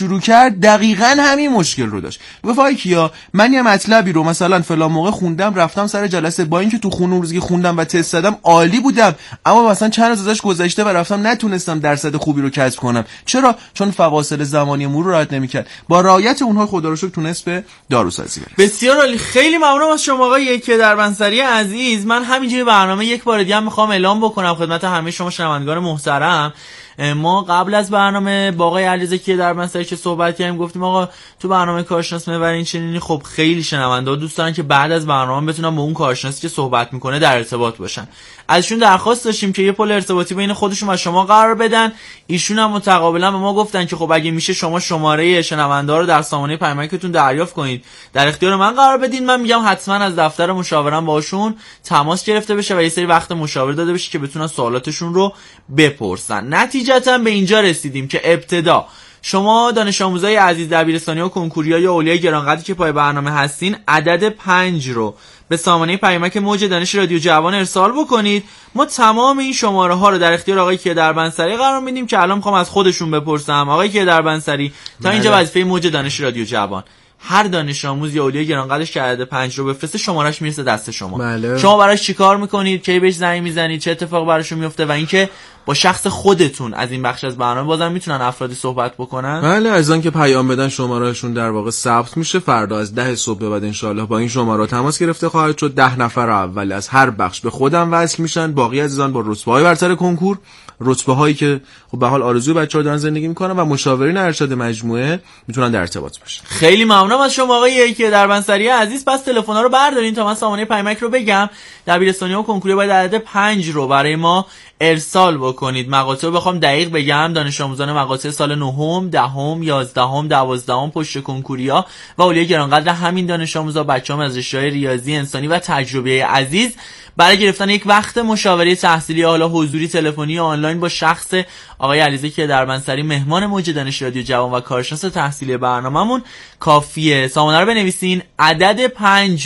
شروع کرد دقیقاً همین مشکل رو داشت. گفت آقای کیا من یه مطلبی رو مثلا فلان موقع خوندم، رفتم سر جلسه، با اینکه تو خونه روزی خوندم و تست زدم عالی بودم، اما مثلا چند روز ازش گذشته و رفتم نتونستم درصد خوبی رو کسب کنم. چرا؟ چون فواصل زمانی مرور رعایت نمی‌کرد. با رعایت اونها خدا رو شکر تونست به داروسازی برسه. بسیار عالی. خیلی ممنونم از شما آقای کیدربنصری عزیز. من همینجوری برنامه یک بار دیگه هم می‌خوام اعلام بکنم خدمت همه شما شنوندگان محترم، ما قبل از برنامه با آقای علیرضا کیدربنصری که صحبت کردیم گفتیم آقا تو برنامه کارشناس محور چنینی خب خیلی شنونده دوست دارن که بعد از برنامه بتونن با اون کارشناسی که صحبت میکنه در ارتباط باشن. ازشون درخواست داشتیم که یه پل ارتباطی بین خودشون و شما قرار بدن. ایشون هم متقابلا به ما گفتن که خب اگه میشه شما شماره شنونده رو در سامانه پیامکتون دریافت کنید، در اختیار من قرار بدین. من میگم حتما از دفتر مشاورم باشون تماس گرفته بشه و یه سری وقت مشاوره داده بشه که بتونن سوالاتشون رو بپرسن. نتیجتا به اینجا رسیدیم که ابتدا شما دانش آموزای عزیز دبیرستانی و کنکوریای اولیای گرانقدری که پای برنامه هستین عدد 5 رو به سامانه پیامک موج دانش رادیو جوان ارسال بکنید. ما تمام این شماره ها رو در اختیار آقای کیدربنصری قرار میدیم که الان میخوام از خودشون بپرسم. آقای کیدربنصری تا اینجا وظیفه موج دانش رادیو جوان، هر دانش آموز یا اولیای گرانقدرش که عدد 5 رو بفرسته شمارهش میرسه دست شما. شما براش چیکار میکنید؟ کی بهش زنگ میزنید؟ چه اتفاق براشون میفته؟ و اینکه با شخص خودتون از این بخش از برنامه بازم میتونن افرادی صحبت بکنن؟ بله، از آن که پیام بدن شمارهشون در واقع ثبت میشه. فردا از 10 صبح به بعد ان شاءالله با این شماره تماس گرفته خواهد شد. 10 نفر اول از هر بخش به خودم وصل میشن. باقی عزیزان با رتبه‌های برتر کنکور، رتبه‌هایی که خب به حال آرزوی بچه‌ها دارن زندگی میکنن و مشاورین ارشد مجموعه میتونن در ارتباط باشن. خیلی ممنونم از شما آقای کیدربنصری عزیز. پس تلفن‌ها رو بردارین تا من سامانه پیامک رو بگم. دبیرستانی و کنکوری باید عدد 5 رو برای ما ارسال بکنید. مقاطع رو بخوام دقیق بگم، دانش آموزان مقاطع سال 9م، 10م، 11م، 12م پشت کنکوریا و اولیای گرانقدر همین دانش آموزا، بچه‌ام از رشته‌های ریاضی، انسانی و تجربی عزیز برای گرفتن یک وقت مشاوره تحصیلی حالا حضوری، تلفنی یا آنلاین با شخص آقای علیرضا کیدربنصری مهمان موج دانش رادیو جوان و کارشناس تحصیلی برنامه‌مون کافیه. سامانه رو بنویسین، عدد 5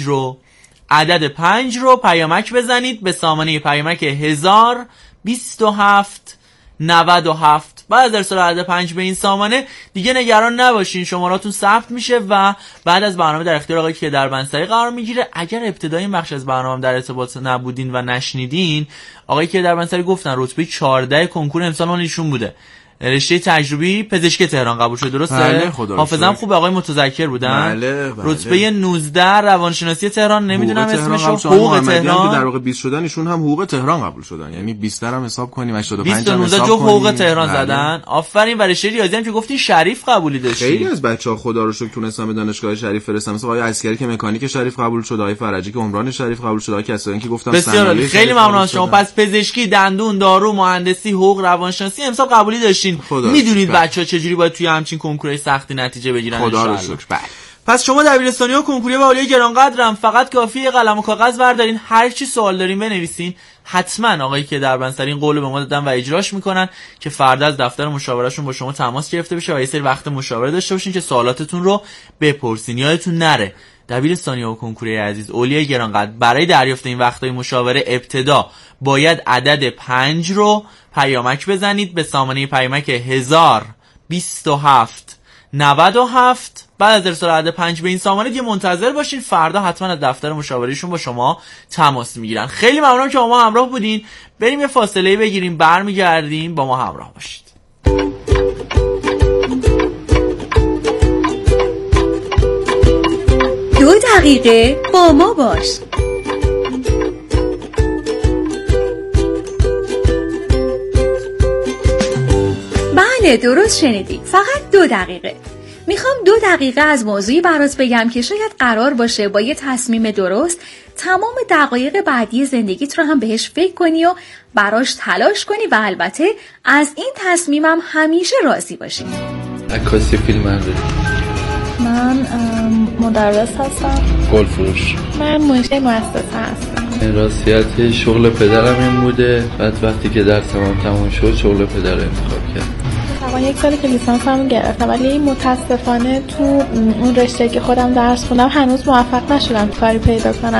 رو پیامک بزنید به سامانه پیامک 102797. بعد از ارسال عدد 5 به این سامانه دیگه نگران نباشین، شماراتون ثبت میشه و بعد از برنامه در اختیار آقای کیدربنصری قرار میگیره. اگر ابتدای این بخش از برنامه در ارتباط نبودین و نشنیدین، آقای کیدربنصری گفتن رتبه 14 کنکور امسال مال ایشون بوده. رشته تجربی پزشکی تهران قبول شد، درسته؟ بله، حافظم خوب، آقای متذکر بودن. بله. رتبه 19 روانشناسی تهران، نمیدونم اسمش، حقوق تهران که در واقع 20 شدن، ایشون هم حقوق تهران قبول شدن، یعنی 20 هم حساب کنیم 85 هم حساب جو حقوق تهران زدن. آفرین. و رشته ریاضی هم که گفتین شریف قبولی داشتین. خیلی از بچه‌ها خدا رو شکر تونستن به دانشگاه شریف فرستن، مثلا آقای عسکری که مکانیک شریف قبول شد، آقای فرجی که عمران شریف قبول شد، آقای کسایی که گفتم صنایع. خیلی ممنون از شما. پس پزشکی، دندون، دارو، مهندسی، حقوق، روانشناسی امسال قبولی داشتین. میدونید بچه‌ها چجوری باید توی همچین کنکورای سختی نتیجه بگیرن ان شاء الله. پس شما دبیرستانی و کنکوری و اولیای گرانقدرم فقط کافیه قلم و کاغذ بردارین، هر چی سوال دارین بنویسین. حتما آقای کیدربنصری این قول به ما دادن و اجراش میکنن که فردا از دفتر مشاورهشون با شما تماس گرفته بشه و یه سری وقت مشاوره داشته باشین که سوالاتتون رو بپرسین. یادتون نره دبیرستانی و کنکوری عزیز اولیای گرانقدر برای دریافت این وقتای مشاوره ابتدا باید عدد 5 رو پیامک بزنید به سامانه پیامک 102797. بعد از ارسال عدد 5 به این سامانه دیگه منتظر باشین، فردا حتما از دفتر مشاورهشون با شما تماس میگیرن. خیلی ممنونم که با ما همراه بودین. بریم یه فاصله بگیریم، برمیگردیم، با ما همراه باشید. 2 دقیقه با ما باش. بله، درست شنیدی، فقط 2 دقیقه. میخوام 2 دقیقه از موضوعی برات بگم که شاید قرار باشه با یه تصمیم درست تمام دقایق بعدی زندگیت رو هم بهش فکر کنی و براش تلاش کنی و البته از این تصمیمم همیشه راضی باشی. عکاسی فیلمبرداری. من مدرس هستم. گلفروش. من مدیر مؤسسه هستم. راستیت شغل پدرم این بوده، بعد وقتی که درسم تموم شد شغل پدر انتخاب کردم. تقریبا 1 سال که لیسانسمو گرفتم، ولی متاسفانه تو اون رشته که خودم درس خوندم هنوز موفق نشدم کاری پیدا کنم.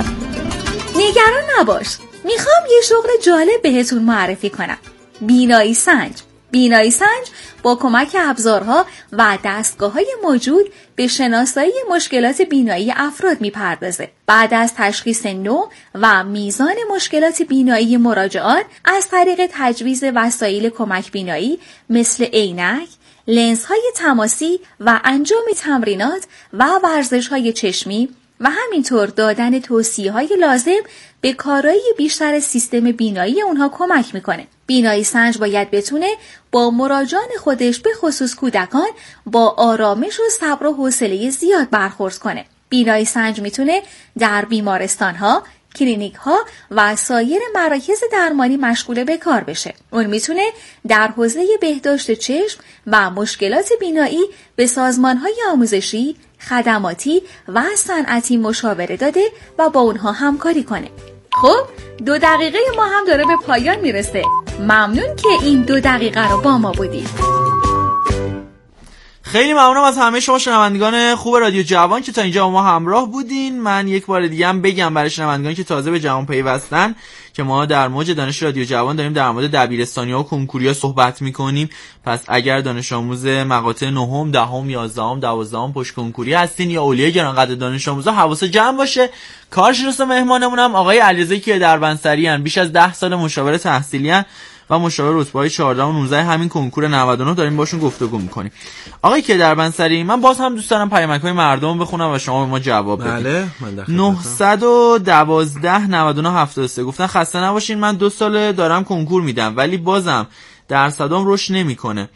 نگران نباش، میخوام یه شغل جالب بهتون معرفی کنم. بینایی سنج. بینایی سنج با کمک ابزارها و دستگاه‌های موجود به شناسایی مشکلات بینایی افراد می‌پردازه. بعد از تشخیص نوع و میزان مشکلات بینایی مراجعان از طریق تجویز وسایل کمک بینایی مثل عینک، لنزهای تماسی و انجام تمرینات و ورزش‌های چشمی و همینطور دادن توصیه‌های لازم به کارایی بیشتر سیستم بینایی اونها کمک میکنه. بینایی سنج باید بتونه با مراجعان خودش به خصوص کودکان با آرامش و صبر و حوصله زیاد برخورد کنه. بینایی سنج میتونه در بیمارستان‌ها، کلینیک‌ها و سایر مراکز درمانی مشغول به کار بشه. اون میتونه در حوزه بهداشت چشم و مشکلات بینایی به سازمان‌های آموزشی، خدماتی و صنعتی مشاوره داده و با اونها همکاری کنه. خب 2 دقیقه ما هم داره به پایان میرسه. ممنون که این 2 دقیقه رو با ما بودید. خیلی ممنونم از همه شما شنوندگان خوب رادیو جوان که تا اینجا با ما همراه بودین. من یک بار دیگه هم بگم برای شنوندگانی که تازه به جوان پیوستن که ما در موج دانش رادیو جوان داریم در مورد دبیرستانی‌ها و کنکوریا صحبت می‌کنیم. پس اگر دانش آموز مقاطع 9ام، 10ام، 11ام، 12ام پشت کنکوری هستین یا اولیای گرانقدر دانش آموزا، حواس جمع باشه. کارشناس مهمانمون هم آقای علیرضا کیهدروندسری ان، بیش از 10 سال مشاور تحصیلی ان و مشاور رتبه‌های 14 و 19 همین کنکور 99 داریم باشون گفتگو می‌کنیم. آقای کیهدروندسری، من باز هم دوست دارم پیامک‌های مردم بخونم و شما به ما جواب بدید. بله، من در 912 99 73 گفتن خسته نباشین، من 2 سال دارم کنکور میدم ولی بازم درصدام رشد نمی‌کنه.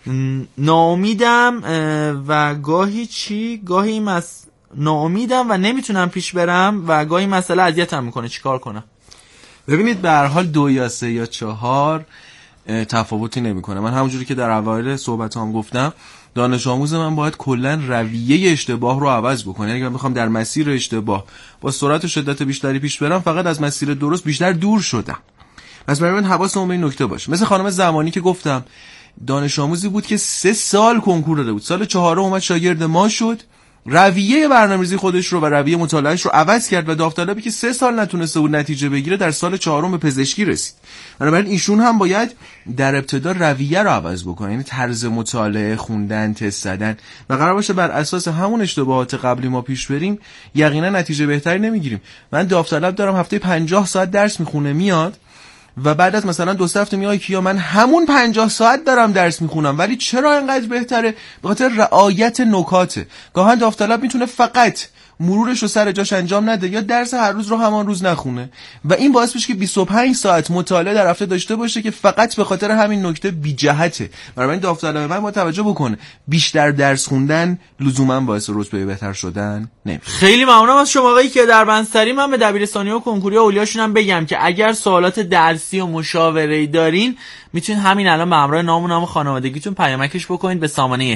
ناامیدم و گاهی ناامیدم و نمیتونم پیش برم و گاهی مسئله اذیتم میکنه، چیکار کنم؟ ببینید به هر حال 2 یا 3 یا 4 تفاوتی نمیکنه. من همونجوری که در اوایل صحبتام گفتم، دانش آموز من باید کلا رویه اشتباه رو عوض بکنه. یعنی اگه من بخوام در مسیر اشتباه با سرعت و شدت بیشتری پیش برم، فقط از مسیر درست بیشتر دور شدم. پس برای من حواسم به این نکته باشه. مثل خانم زمانی که گفتم، دانش آموزی بود که 3 سال کنکور داده بود، سال 4 اومد شاگرد ما شد، رویه برنامه‌ریزی خودش رو و رویه مطالعهش رو عوض کرد و داوطلبی که 3 سال نتونسته بود نتیجه بگیره در سال 4 به پزشکی رسید. بنابراین ایشون هم باید در ابتدا رویه رو عوض بکنه، یعنی طرز مطالعه، خوندن، تست زدن، و قرار باشه بر اساس همون اشتباهات قبلی ما پیش بریم، یقینا نتیجه بهتری نمیگیریم. من داوطلب دارم هفته 50 ساعت درس میخونه میاد و بعد از مثلا 2 هفته میگه کیا من همون 50 ساعت دارم درس میخونم ولی چرا اینقدر بهتره؟ به خاطر رعایت نکاته. گاهن داوطلب میتونه فقط مرورش رو سر جاش انجام نده یا درس هر روز رو همان روز نخونه و این باعث میشه که 25 ساعت مطالعه در هفته داشته باشه که فقط به خاطر همین نکته بی جهته. برای این داوطلب من باید توجه بکنه بیشتر درس خوندن لزوما باعث رتبه بهتر شدن نمیشه. خیلی ممنونم از شما آقای کیهدروندسری. من به دبیرستانی‌ها و کنکوری اولیاشون هم بگم که اگر سوالات درسی و مشاوره‌ای دارین میتونید همین الان به همراه نام خانوادگیتون پیامکش بکنید به سامانه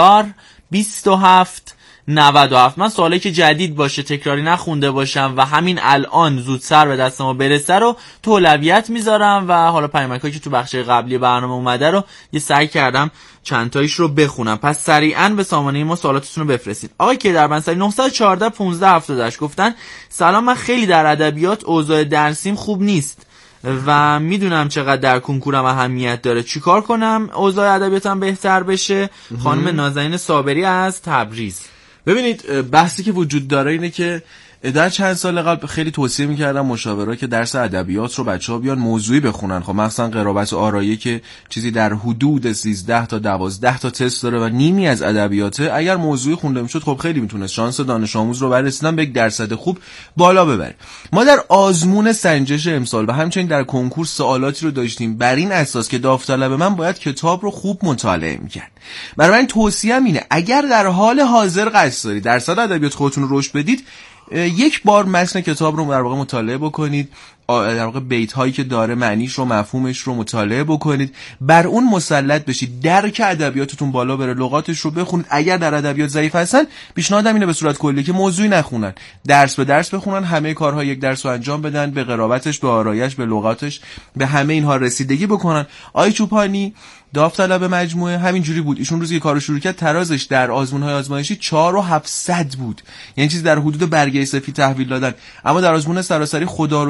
1027 97. من سوالی که جدید باشه، تکراری نخونده باشم و همین الان زودتر به دست ما برسه رو تو اولویت میذارم و حالا پیامکایی که تو بخش قبلی برنامه اومده رو یه سعی کردم چند تایش رو بخونم. پس سریعا به سامانه ما سوالاتتون رو بفرستین. آقای کیهدروندسری 914 15 78 گفتن سلام، من خیلی در ادبیات اوضاع درسیم خوب نیست و میدونم چقدر در کنکورم اهمیت داره، چیکار کنم اوضاع ادبیاتم بهتر بشه؟ خانم نازنین صابری از تبریز. ببینید بحثی که وجود داره اینه که در چند سال قبل خیلی توصیه می‌کردم مشاورا که درس ادبیات رو بچه‌ها بیان موضوعی بخونن. خب مثلا قرابت و آرایی که چیزی در حدود 13 تا 12 تا تست داره و نیمی از ادبیاته، اگر موضوعی خونده میشد خب خیلی میتونست شانس دانش آموز رو برای رسیدن به یک درصد خوب بالا ببره. ما در آزمون سنجش امسال و همچنین در کنکور سوالاتی رو داشتیم بر این اساس که داوطلب من باید کتاب رو خوب مطالعه می‌کرد. برای من توصیه‌ام اینه اگر در حال حاضر قصد دارید درصد ادبیات خودتون رو رشد بدید، یک بار متن کتاب رو در واقع مطالعه بکنید، در واقع بیت هایی که داره معنیش رو مفهومش رو مطالعه بکنید، بر اون مسلط بشید، درک ادبیاتتون بالا بره، لغاتش رو بخونید. اگر در ادبیات ضعیف هستن پیشنهادم اینه به صورت کلی که موضوعی نخونن، درس به درس بخونن، همه کارها یک درس رو انجام بدن، به قرابتش، به آرایش، به لغاتش، به همه اینها رسیدگی بکنن. آقای چوپانی داوطلب مجموعه همینجوری بود. ایشون روزی که کارو شروع کرد ترازش در آزمون‌های آزمایشی 4700 بود، یعنی چیز در حدود برگه سفید تحویل دادن. اما در آزمون سراسری خدا رو شکر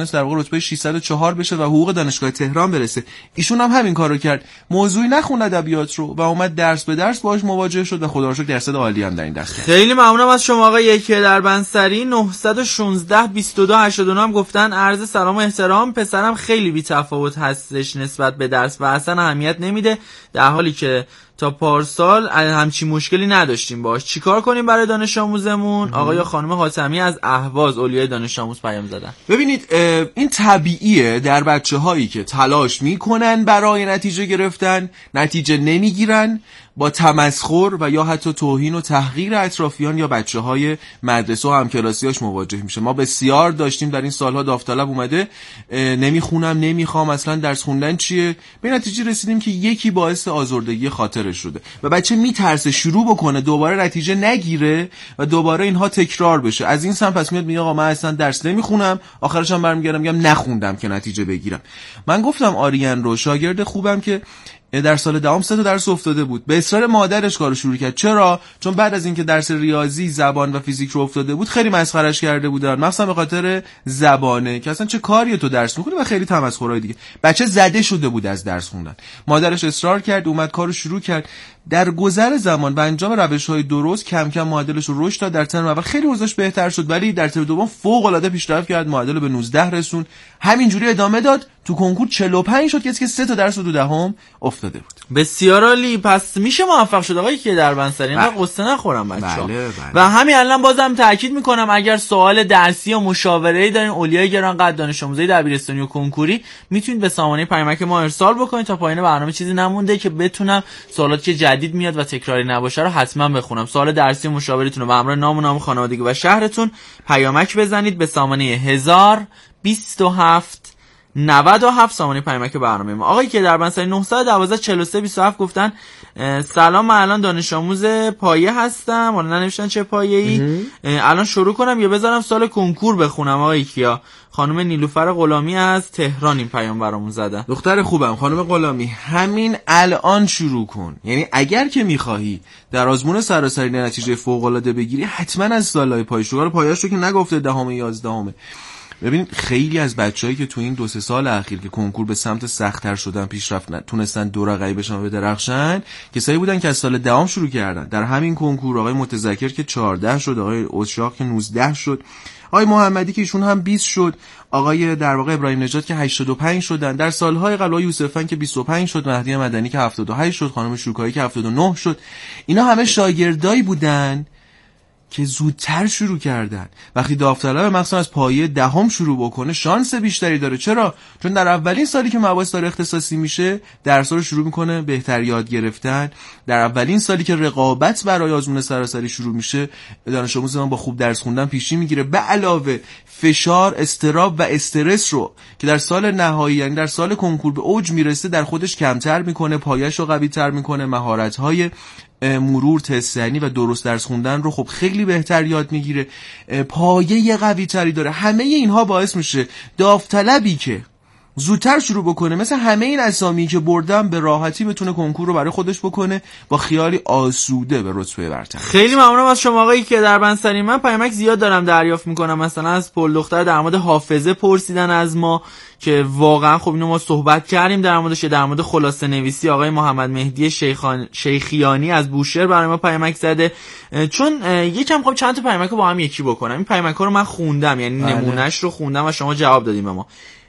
تونست در واقع رتبه 604 بشه و حقوق دانشگاه تهران برسه. ایشون هم همین کارو کرد، موضوعی نخوند ادبیات رو و اومد درس به درس باهاش مواجه شد و خدا رو شکر درصد عالی هم در این دست. خیلی ممنونم از شما آقای یکی در بنسری. 916 22 89 هم گفتن عرض سلام و احترام، پسرم خیلی بی تفاوت هستش نسبت به درس و اصلا اهمیت نمیده، در حالی که تا پارسال همچین مشکلی نداشتیم باش. چیکار کنیم برای دانش آموزمون؟ آقا یا خانم حاتمی از اهواز اولیای دانش آموز پیام زدن. ببینید این طبیعیه در بچه‌هایی که تلاش میکنن برای نتیجه گرفتن، نتیجه نمیگیرن، با تمسخر و یا حتی توهین و تحقیر اطرافیان یا بچه‌های مدرسه و همکلاسیاش مواجه میشه. ما بسیار داشتیم در این سالها داوطلب اومده نمیخونم، نمیخوام، اصلا درس خوندن چیه، به نتیجه رسیدیم که یکی باعث آزردگی خاطرش شده و بچه میترسه شروع بکنه دوباره نتیجه نگیره و دوباره اینها تکرار بشه. از این سمت پس میاد میگه آقا من اصلا درس نمیخونم، آخرش هم برمیگردم میگم نخوندم که نتیجه بگیرم. من گفتم آریان رو، شاگرد خوبم که در سال دهم 3 تا درس افتاده بود، به اصرار مادرش کارو شروع کرد. چرا؟ چون بعد از اینکه درس ریاضی، زبان و فیزیک رو افتاده بود خیلی مسخرهش کرده بودن، مثلا به خاطر زبانه که اصلا چه کاریه تو درس می‌خونی و خیلی تمسخرهای دیگه. بچه زده شده بود از درس خوندن. مادرش اصرار کرد، اومد کارو شروع کرد. در گذر زمان و انجام روش‌های درست کم کم معدلش رو رشد داد. در ترم اول خیلی اوضاعش بهتر شد، ولی در ترم دوم فوق‌العاده پیشرفت کرد، معدل به 19 رسون. همینجوری ادامه داد، تو کنکور 45 شد کسی که 3 تا درس رو تو دهم افتاده بود. بسیار عالی، پس میشه موفق شد آقای که در بنسری. اینقدر قصه نخورم بچه‌ها. بله. و همین الان بازم تاکید میکنم اگر سوال درسی یا مشاوره‌ای دارین اولیای گرانقدر دانش آموزی دبیرستانی و کنکوری میتونید به سامانه پیامک ما ارسال بکنید تا پایان برنامه چیزی نمونده که بتونم سوالاتی که جدید میاد و تکراری نباشه رو حتما بخونم. سوال درسی و مشاوریتون رو به همراه نام خانوادگی و شهرتون پیامک بزنید به سامانه 1027 97 سامانه پیامک برنامه ما. آقای که در بنسری 912 43 27 گفتن سلام، من الان دانش آموز پایه هستم. حالا ننوشتن چه پایه‌ای. الان شروع کنم یا بذارم سال کنکور بخونم؟ آقای کیا. خانم نیلوفر غلامی از تهران این پیام برامون زدن. دختر خوبم خانم غلامی، همین الان شروع کن. یعنی اگر که می‌خواهی در آزمون سراسری نتیجه فوق‌العاده بگیری حتما از سال‌های پایه شروع. پایه‌اش رو که نگفته دهم 11. ببین خیلی از بچه‌هایی که تو این 2-3 سال اخیر که کنکور به سمت سخت‌تر شدن پیشرفت تونستن دو رقمی بشن و بدرخشن، کسایی بودن که از سال دهم شروع کردن. در همین کنکور آقای متذکر که 14 شد، آقای اوشاق که 19 شد، آقای محمدی که ایشون هم 20 شد، آقای در واقع ابراهیم نژاد که 85 شدن. در سالهای قبل آقای یوسفن که 25 شد، مهدی مدنی که 78 شد، خانم شوکایی که 79 شد. اینا همه شاگردایی بودن که زودتر شروع کردن. وقتی داوطلب مخصوصا از پایه دهم شروع بکنه شانس بیشتری داره. چرا؟ چون در اولین سالی که مباحث داره اختصاصی میشه درس‌ها رو شروع میکنه بهتر یاد گرفتن. در اولین سالی که رقابت برای آزمون سراسری شروع میشه دانش آموز ما با خوب درس خوندن پیشی میگیره، به علاوه فشار، اضطراب و استرس رو که در سال نهایی یعنی در سال کنکور به اوج میرسه در خودش کمتر میکنه، پایه‌اش رو قوی‌تر میکنه، مهارت‌های مرور، تستنی و درست درس خوندن رو خب خیلی بهتر یاد میگیره، پایه قوی تری داره. همه اینها باعث میشه داوطلبی که زودتر شروع بکنه مثل همه این اسامی که بردم به راحتی بتونه کنکور رو برای خودش بکنه با خیالی آسوده به رتبه برتر. خیلی ممنونم از شما آقایی که در بنسری. من پیامک زیاد دارم دریافت میکنم، مثلا از پل دختر در مورد حافظه پرسیدن از ما که واقعا خب اینو ما صحبت کردیم در موردش. در مورد خلاصه نویسی آقای محمد مهدی شیخیانی از بوشهر برای ما پیامک زده. چون یکم خب چند تا پیامک رو با هم یکی بکنم. این پیامک‌ها رو من خوندم، یعنی نمونهش رو خوندم و شما جواب دادیم به ما.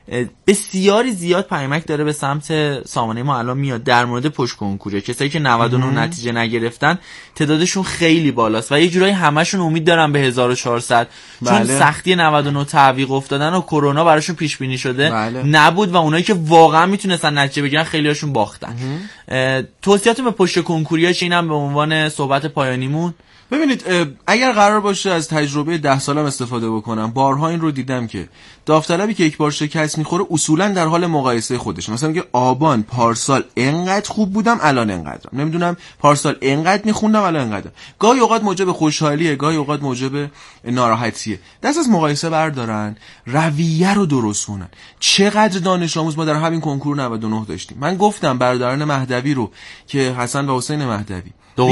بسیاری زیاد پیامک داره به سمت سامانه ما الان میاد در مورد پشت کنکوره. کسایی که 99 نتیجه نگرفتن تعدادشون خیلی بالاست و یه جورایی همشون امید دارن به 1400 چون سختی 99 تعویق افتادن و کرونا براشون پیش بینی شده نبود و اونایی که واقعا میتونستن نتیجه بگیرن خیلی هاشون باختن. توصیه‌تون به پشت کنکوری‌ها چه؟ اینم به عنوان صحبت پایانیمون. ببینید اگر قرار باشه از تجربه 10 سالم استفاده بکنم، بارها این رو دیدم که داوطلبی که یک بار شکست دست میخوره اصولا در حال مقایسه خودش. مثلا میگه آبان پارسال انقدر خوب بودم الان انقدرم، نمیدونم پارسال انقدر میخوندم الان انقدرم. گاهی اوقات موجب خوشحالیه، گاهی اوقات موجب ناراحتیه. دست از مقایسه بردارن، رویه رو درست کنن. چقدر دانش آموز ما در همین کنکور 99 داشتیم. من گفتم برادران مهدوی رو که حسن و حسین مهدوی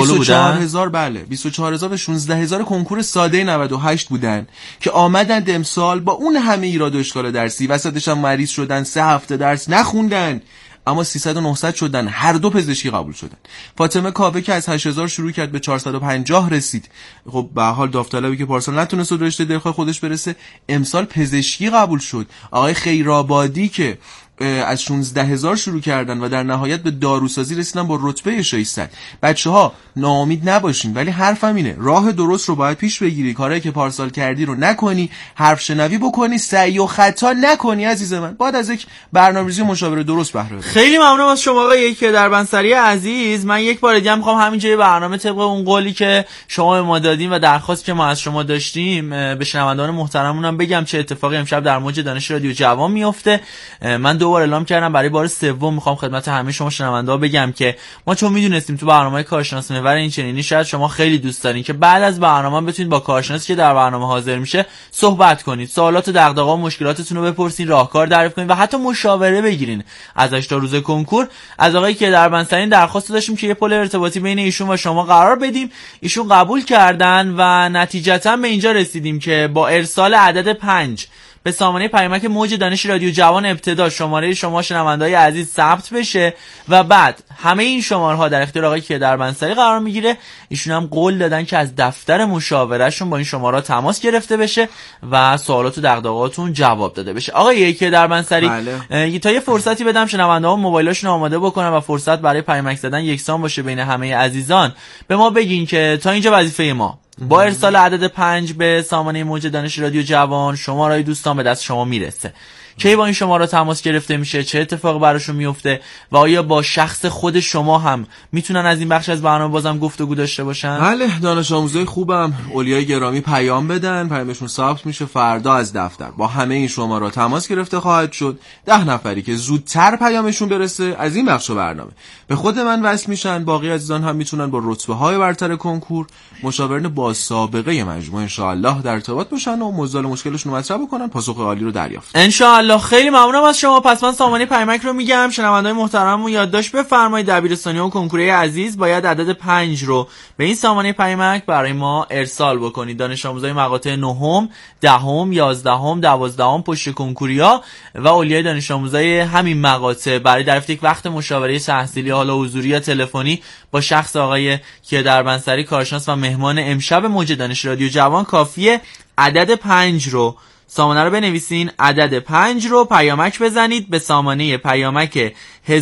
24000 بله 24000 و 16000 کنکور ساده 98 بودن که آمدند امسال با اون همه ایراد و اشکال درسی، وسطش هم مریض شدن، 3 هفته درس نخوندن، اما 300 و 900 شدن، هر دو پزشکی قبول شدن. فاطمه کاوه که از 8000 شروع کرد به 450 رسید. خب به حال داوطلبی که پارسال نتونست به رشته دلخواه خودش برسه امسال پزشکی قبول شد. آقای خیرآبادی که از 16000 شروع کردن و در نهایت به داروسازی رسیدن با رتبه 600. بچه‌ها ناامید نباشین، ولی حرفم اینه راه درست رو باید پیش بگیری. کاری که پارسال کردی رو نکنی، حرف شنوی بکنی، سعی و خطا نکنی عزیز من. باید از یک برنامه‌ریزی مشاوره درست بهره ببری. خیلی ممنونم از شما آقای کیدربنصری عزیز. من یک بار دیگه می‌خوام همینجوری برنامه طبق اون قولی که شما به ما دادین و درخواستی که ما از شما داشتیم به شنوندگان محترمونم بگم چه اتفاقی امشب در موج دانش رادیو جوان میفته. من دوباره اعلام کردم برای بار سوم میخوام خدمت همه شما شنونده ها بگم که ما چون میدونستیم تو برنامه کارشناس محور این چنینی شاید شما خیلی دوست دارین که بعد از برنامه بتونید با کارشناسی که در برنامه حاضر میشه صحبت کنید، سوالات و دغدغه‌ها و مشکلاتتون رو بپرسین، راهکار تعریف کنید و حتی مشاوره بگیرین ازش تا روز کنکور. از آقای کیدربنصری درخواست داشتیم که یه پل ارتباطی بین ایشون و شما قرار بدیم، ایشون قبول کردن و نتیجتا به اینجا رسیدیم که با ارسال عدد 5 به سامانه پیامک موج دانش رادیو جوان ابتدا شماره شما شنونده‌های عزیز ثبت بشه و بعد همه این شماره‌ها در اختیار آقای کیدربنصری قرار میگیره. ایشون هم قول دادن که از دفتر مشاورهشون با این شماره‌ها تماس گرفته بشه و سوالات و دغدغه‌هاتون جواب داده بشه. آقای کیدربنصری تا یه فرصتی بدم شنونده‌ها موبایلاشون آماده بکنن و فرصت برای پیامک زدن یکسان باشه بین همه عزیزان. به ما بگین که تا اینجا وظیفه ما با ارسال عدد 5 به سامانه موج دانش رادیو جوان شماره‌های دوستان به دست شما میرسه. کی با این شماره تماس گرفته میشه، چه اتفاقی براشون میفته و آیا با شخص خود شما هم میتونن از این بخش از برنامه بازم گفتگو داشته باشن؟ بله، دانش آموزای خوبم اولیای گرامی پیام بدن، پیامشون ثبت میشه، فردا از دفتر با همه این شماره تماس گرفته خواهد شد. 10 نفری که زودتر پیامشون برسه از این بخش برنامه به خود من وصل میشن. باقی عزیزان هم میتونن با رتبه‌های برتر کنکور، مشاورین با سابقه مجموعه ان شاء الله در ارتباط باشن و موضوع مشکلشون رو مطرح بکنن، پاسخ عالی رو دریافت ان شاء الله. خیلی ممنونم از شما. پس من سامانه پیامک رو میگم، شنونده‌های محترممون یادداشت بفرمایید. دبیرستانی و کنکوری عزیز باید عدد 5 رو به این سامانه پیامک برای ما ارسال بکنید. دانش آموزای مقاطع 9م، 10م، 11م، 12م پشت کنکوریا و اولیای دانش آموزای همین مقاطع برای دریافت یک وقت مشاوره تحصیلی حالا حضوری یا تلفنی با شخص آقای کیدربنصری کارشناس و مهمان امشب موج دانش رادیو جوان کافیه عدد 5 رو، سامانه رو بنویسین، عدد 5 رو پیامک بزنید به سامانه پیامک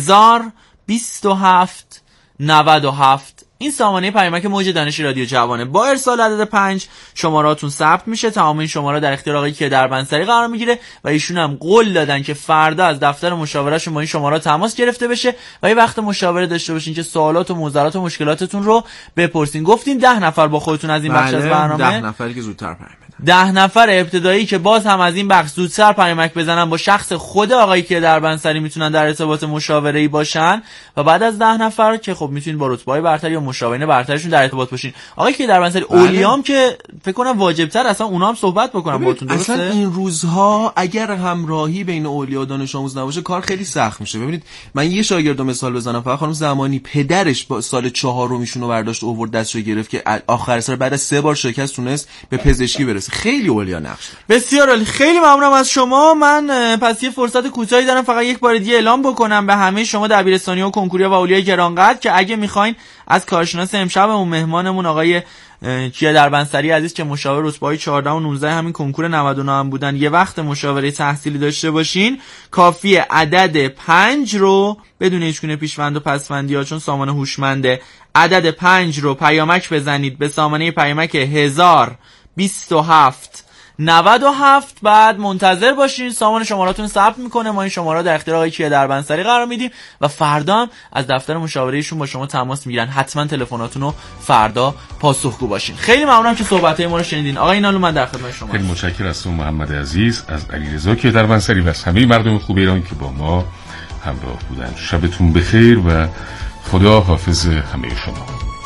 102797. این سامانه پیامک موج دانش رادیو جوانه. با ارسال عدد 5 شمارهاتون ثبت میشه، تمام این شماره در اختیار آقای کیدربنصری قرار میگیره و ایشون هم قول دادن که فردا از دفتر مشاورهشون با این شماره تماس گرفته بشه و یه وقت مشاوره داشته باشین که سوالات و معضلات و مشکلاتتون رو بپرسین. گفتین 10 نفر با خودتون از این بخش از برنامه، 10 نفری که زودتر پیام بدن، 10 نفر ابتدایی که باز هم از این بخش زودتر پیامک بزنن با شخص خود آقای کیدربنصری میتونن در ارتباط مشاوره‌ای باشن و بعد از 10 نفر که خب میتونید با رتبه‌های برتر یا مشاورین برترشون در ارتباط باشین. آقای کیدربنصری اولیام که فکر کنم واجب‌تر اصلا اونا هم صحبت بکنن باهاتون، درسته؟ اصلا این روزها اگر همراهی بین اولیا و دانش آموز نباشه کار خیلی سخت میشه. ببینید من یه شاگردو مثال بزنم، فقط خانم زمانی پدرش با سال 4میشون رو برداشت آورد دستش گرفت که آخر سال بعد از 3 بار شکست تونست به پزشکی برسه. خیلی اولیا نقش داره. بسیار عالی، خیلی ممنونم از شما. من پس یه فرصت کوتاهی دارم فقط یک بار دیگه اعلام بکنم به همه شما دبیرستانی و کنکوریا و اولیای گرانقدر که اگه میخواین از کارشناس امشبمون مهمانمون آقای کیدربنصری عزیز که مشاور رتبه‌های 14 و 19 همین کنکور 99 هم بودن یه وقت مشاوره تحصیلی داشته باشین، کافیه عدد 5 رو بدون هیچگونه پیشوند و پسوندی‌ها چون سامانه هوشمنده، عدد 5 رو پیامک بزنید به سامانه پیامک 1027 97. بعد منتظر باشین، سامان شماراتون ثبت میکنه، ما این شماره در اختیار آقای کیا دربنسری قرار میدیم و فردا هم از دفتر مشاوره ایشون با شما تماس میگیرن. حتما تلفناتون رو فردا پاسخگو باشین. خیلی ممنونم که صحبت‌های ما رو شنیدین. آقای اینالو من در خدمت شما. خیلی متشکرم از تو محمد عزیز، از علیرضا کیا دربنسری و از همه مردم خوب ایران که با ما همراه بودن. شبتون بخیر و خدا حافظ همه شما.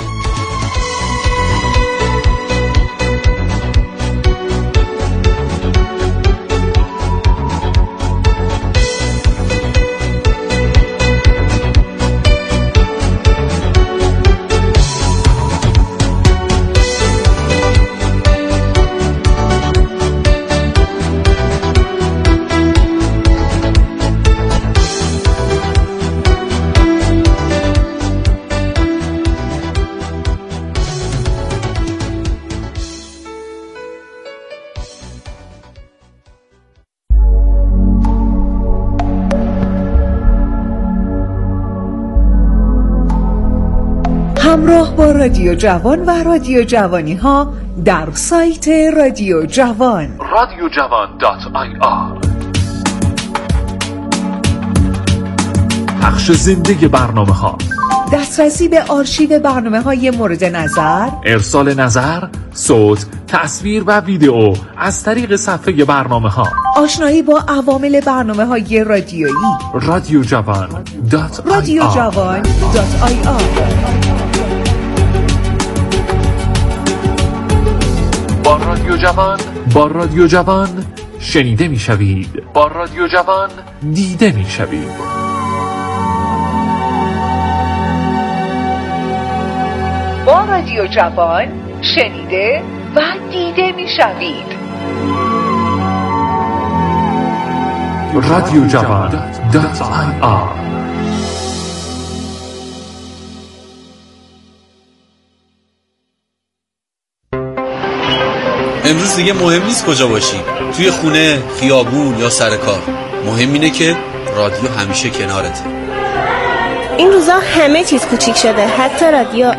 همراه با رادیو جوان و رادیو جوانی ها در سایت رادیو جوان radiojavan.ir پخش زنده برنامه ها، دسترسی به آرشیو برنامه های مورد نظر، ارسال نظر، صوت، تصویر و ویدئو از طریق صفحه برنامه ها، آشنایی با عوامل برنامه های رادیویی. radiojavan.ir با رادیو جوان شنیده می شوید، با رادیو جوان دیده می شوید. با رادیو جوان شنیده و دیده می شوید. radiojavan.ir امروز دیگه مهم نیست کجا باشی، توی خونه، خیابون یا سر کار. مهم اینه که رادیو همیشه کنارته. این روزا همه چیز کوچیک شده، حتی رادیو.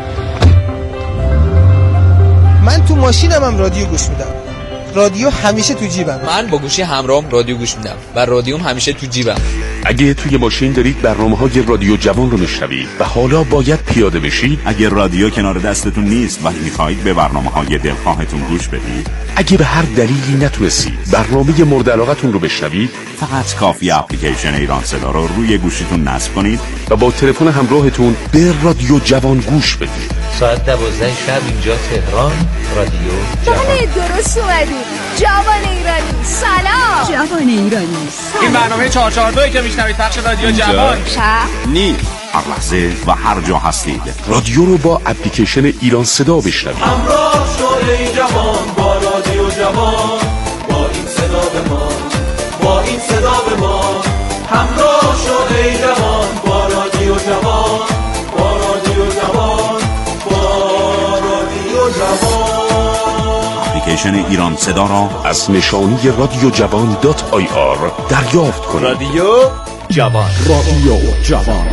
من تو ماشینم هم رادیو گوش میدم. رادیو همیشه تو جیبم. من با گوشی همراهم رادیو گوش میدم و رادیوم همیشه تو جیبم. اگه توی ماشین دارید برنامه‌های رادیو جوان رو میشنوید و حالا باید پیاده بشید، اگه رادیو کنار دستتون نیست و میخواید به برنامه‌های دلخواهتون گوش بدید، اگه به هر دلیلی نتونستید برنامه مورد علاقتون رو بشنوید، فقط کافی اپلیکیشن ایران صدا رو روی گوشیتون نصب کنید و با تلفن همراهتون به رادیو جوان گوش بدید. ساعت 12 شب اینجا تهران، رادیو جوان. درست اومدید. جوان ایرانی سلام. جوان ایرانی سلام. این برنامه 442 که میشنوید پخش رادیو جوان نیست. هر لحظه و هر جا هستید رادیو رو با اپلیکیشن ایران صدا بشنوید. همراه شو ای جوان با رادیو جوان، با این صدا به ما، با این صدا به ما. همراه شو ای جوان با رادیو جوان، با رادیو جوان، با رادیو جوان. اپلیکیشن ایران صدا را از نشانی radiojavan.ir دریافت کنید. رادیو جوان، رادیو جوان.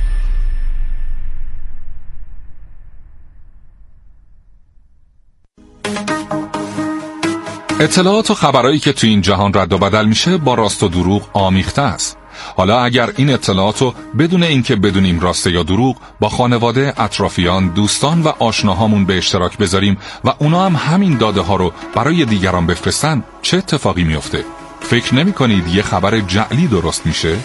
اطلاعات و خبرایی که تو این جهان رد و بدل میشه با راست و دروغ آمیخته است. حالا اگر این اطلاعات رو بدون اینکه بدونیم راسته یا دروغ با خانواده، اطرافیان، دوستان و آشناهامون به اشتراک بذاریم و اونا هم همین داده ها رو برای دیگران بفرستن، چه اتفاقی میفته؟ فکر نمی کنید یه خبر جعلی درست میشه؟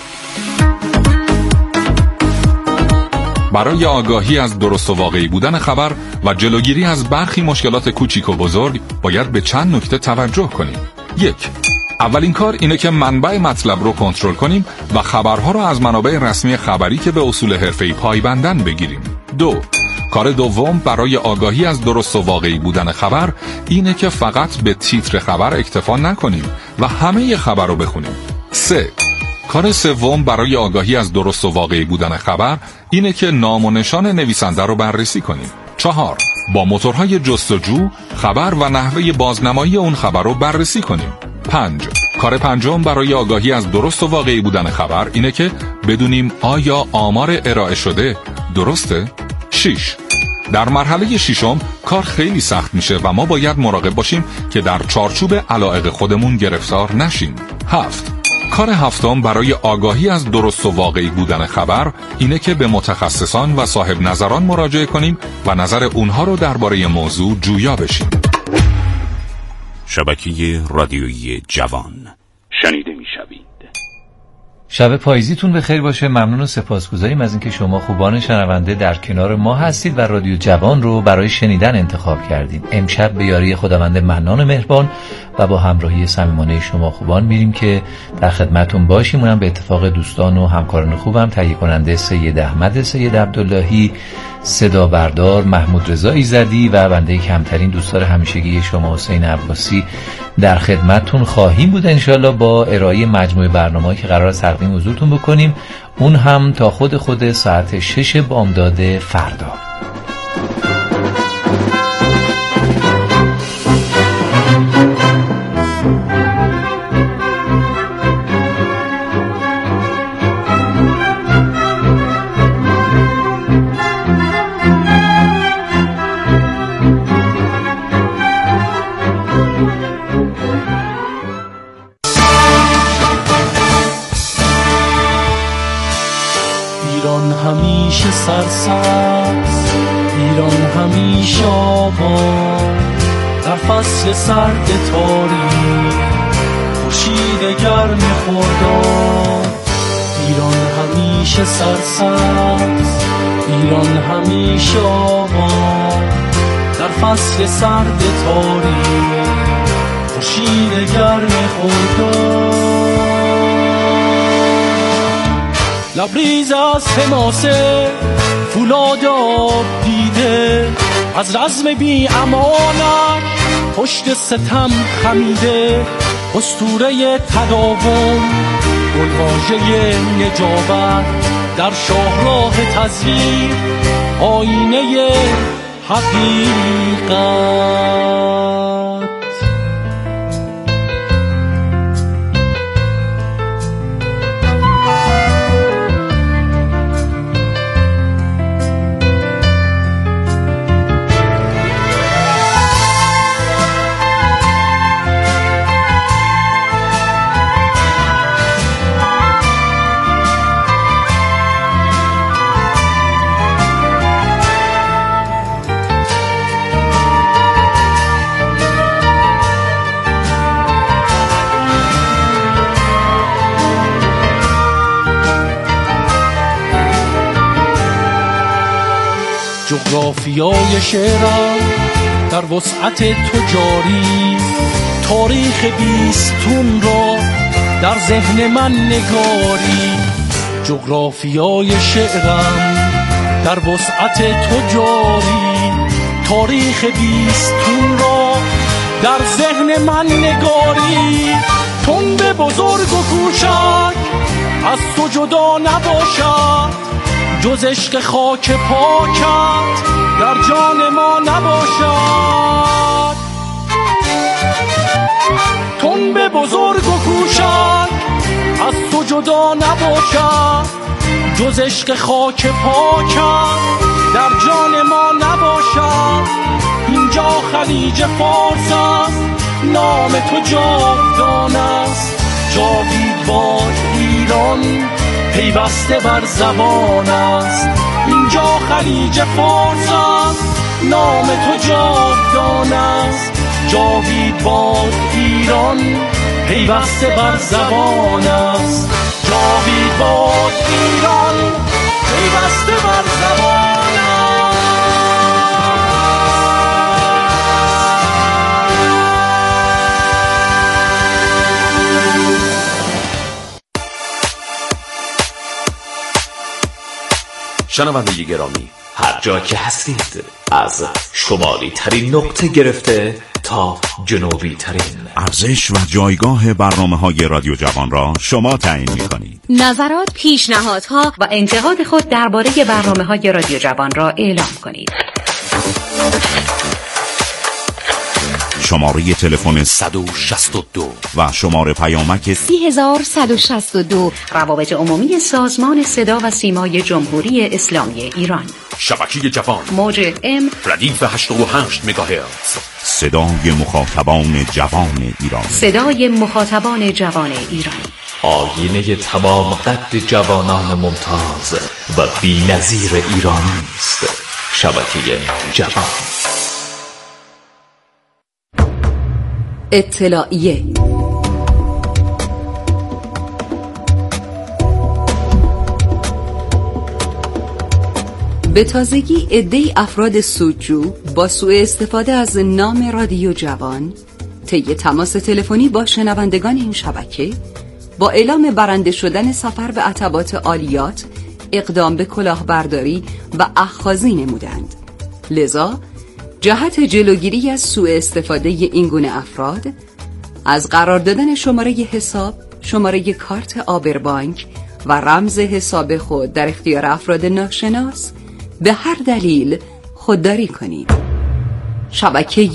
برای آگاهی از درست و واقعی بودن خبر و جلوگیری از برخی مشکلات کوچیک و بزرگ باید به چند نکته توجه کنیم. 1. اولین کار اینه که منبع مطلب رو کنترل کنیم و خبرها رو از منابع رسمی خبری که به اصول حرفه‌ای پایبندن بگیریم. 2. کار دوم برای آگاهی از درست و واقعی بودن خبر اینه که فقط به تیتر خبر اکتفا نکنیم و همه خبر رو بخونیم. 3. کار سوم برای آگاهی از درست و واقعی بودن خبر اینه که نام و نشان نویسنده رو بررسی کنیم. 4. با موتورهای جستجو خبر و نحوه بازنمایی اون خبر رو بررسی کنیم. 5. کار پنجم برای آگاهی از درست و واقعی بودن خبر اینه که بدونیم آیا آمار ارائه شده درسته؟ 6. در مرحله ششم کار خیلی سخت میشه و ما باید مراقب باشیم که در چارچوب علایق خودمون گرفتار نشیم. 7. کار هفتم برای آگاهی از درست و واقعی بودن خبر اینه که به متخصصان و صاحب نظران مراجعه کنیم و نظر اونها رو درباره موضوع جویا بشیم. شبکه رادیویی جوان شنیده میشوید. شب پاییزیتون بخیر باشه. ممنون و سپاسگزاریم از اینکه شما خوبان شنونده در کنار ما هستید و رادیو جوان رو برای شنیدن انتخاب کردید. امشب به یاری خداوند منان مهربان و با همراهی صمیمانه شما خوبان میریم که در خدمتون باشیم. اونم به اتفاق دوستان و همکاران خوبم تهیه کننده سید احمد سید عبداللهی، صدا بردار محمود رضا ایزدی و بنده کمترین دوستدار همیشگی شما حسین عباسی در خدمتتون خواهیم بود انشالله با ارائه مجموعه برنامه‌ای که قرار تقدیم حضورتون بکنیم، اون هم تا خود ساعت 6 بامداد فردا. همیشه سرسبز، ایران همیشه آباد، در فصل سرد تاریک خورشید گرم خرداد. ایران همیشه سرسبز، ایران همیشه آباد، در فصل سرد تاریک خورشید گرم خرداد. لبریز از حماسه فولاد آب دیده، از رزم بی امانت پشت ستم خمیده. اسطوره تداوم گلواژه نجابت، در شاهراه تزویر آینه حقیقت. جغرافیای شعرم در وسعت تجاری، تاریخ بیستون را در ذهن من نگاری. جغرافیای شعرم در وسعت تجاری، تاریخ بیستون را در ذهن من نگاری. تند بزرگ و کوچک از تو جدا نباشد، جز عشق خاک پاکت در جان ما نباشد. تن به بزرگ و کوچک از تو جدا نباشد، جز عشق خاک پاکت در جان ما نباشد. اینجا خلیج فارس است، نام تو جاودان است. جاوید باد ایران پیوسته بر زبان است. اینجا خلیج فارس است، نام تو جاودان است. جاوید باد ایران پیوسته بر زبان است. جاوید باد ایران پیوسته بر زبان است. شنونده گرامی، هر جا که هستید، از شمالی ترین نقطه گرفته تا جنوبی ترین، ارزش و جایگاه برنامه‌های رادیو جوان را شما تعیین می‌کنید. نظرات، پیشنهادها و انتقاد خود درباره برنامه‌های رادیو جوان را اعلام کنید. شماره تلفن 162 و شماره پیامک 30162 روابط عمومی سازمان صدا و سیمای جمهوری اسلامی ایران. شبکه جوان موج ام ردیف 88 مگاهرتز. صدای مخاطبان جوان ایران. صدای مخاطبان جوان ایرانی. آینه تمام قد جوانان ممتاز و بی‌نظیر ایرانی است. شبکه جوان. اطلاعیه. به تازگی عده‌ای افراد سودجو با سوء استفاده از نام رادیو جوان طی تماس تلفنی با شنوندگان این شبکه با اعلام برنده شدن سفر به عتبات عالیات اقدام به کلاهبرداری و اخاذی نمودند. لذا جهت جلوگیری از سوء استفاده این گونه افراد از قرار دادن شماره حساب، شماره کارت آبربانک و رمز حساب خود در اختیار افراد ناشناس به هر دلیل خودداری کنید. شبکه